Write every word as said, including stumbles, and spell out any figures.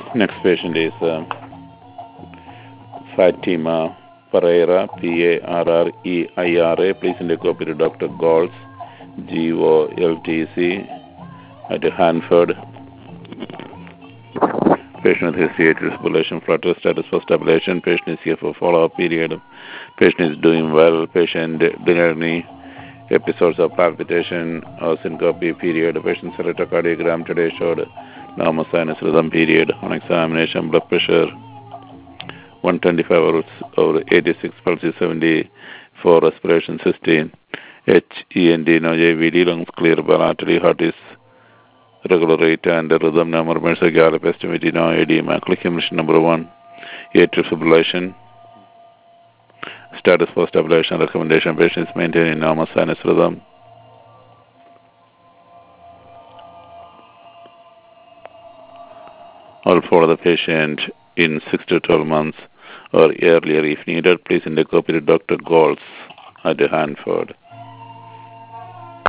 Next patient is uh, Fatima Pereira, P A R R E I R A. Please send a copy to Doctor Goltz, G O L T C, at Hanford. Patient with history, atrial fibrillation, flutter status for stabilization. Patient is here for follow-up period. Patient is doing well. Patient denied any episodes of palpitation or syncope period. Patient's electrocardiogram today showed normal sinus rhythm period. On examination, blood pressure one twenty-five over, over eighty-six, pulse is seventy-four, respiration sixteen, H E N D, no J V D, lungs clear, bilaterally, heart is regular rate and rhythm, no murmurs, gallop, estimate, no edema. Click emission number one, atrial fibrillation. Status for stabilization recommendation: patients maintaining normal sinus rhythm. I'll follow the patient in six to twelve months or earlier if needed. Please indicate to Doctor Goltz at Hanford.